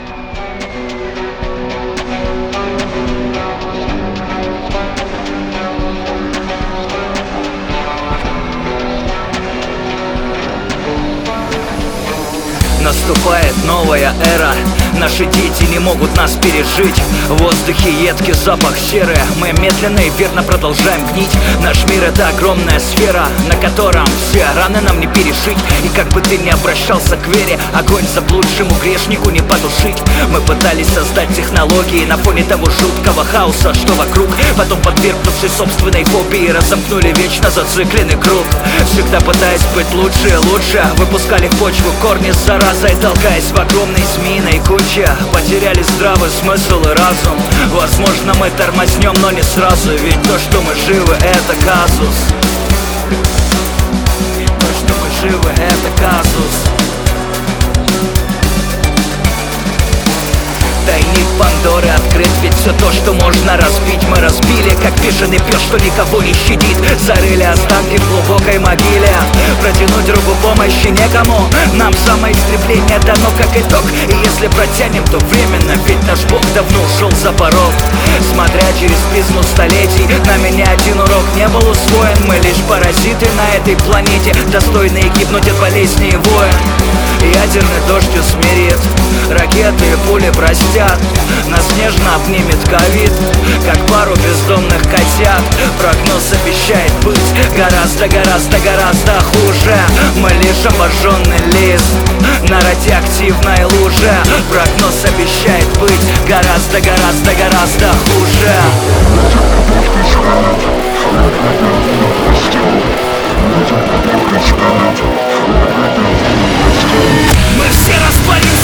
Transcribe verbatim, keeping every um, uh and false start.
Наступает новая эра, наши дети не могут нас пережить. В воздухе едкий запах серы, мы медленно и верно продолжаем гнить. Наш мир — это огромная сфера, на котором все раны нам не перешить. И как бы ты ни обращался к вере, огонь заблудшему грешнику не потушить. Мы пытались создать технологии на фоне того жуткого хаоса, что вокруг. Потом, подвергнувшись собственной фобии, разомкнули вечно зацикленный круг. Всегда пытаясь быть лучше и лучше, выпускали в почву корни с заразой, толкаясь в огромной змеиной куче. Потеряли здравый смысл и разум. Возможно, мы тормознем, но не сразу. Ведь то, что мы живы, это казус. То, что мы живы, это казус. Тайник Пандоры открыт, ведь все то, что можно разбить, мы разбили, как бешеный пес, что никого не щадит. Зарыли останки в глубокой могиле, протянуть руку помощи некому. Нам самоистребление дано как итог, и если протянем, то временно, ведь наш Бог давно ушел за порог. Смотря через призму столетий, нами ни один урок не был усвоен. Мы лишь паразиты на этой планете, достойные гибнуть от болезней и войн. Ядерный дождь усмирит, ракеты и пули простят, нас нежно обнимет ковид, как пару бездомных котят. Прогноз обещает быть гораздо-гораздо-гораздо хуже. Мы лишь обожженный лист на радиоактивной луже. Прогноз обещает быть гораздо-гораздо-гораздо хуже. Мы все растворимся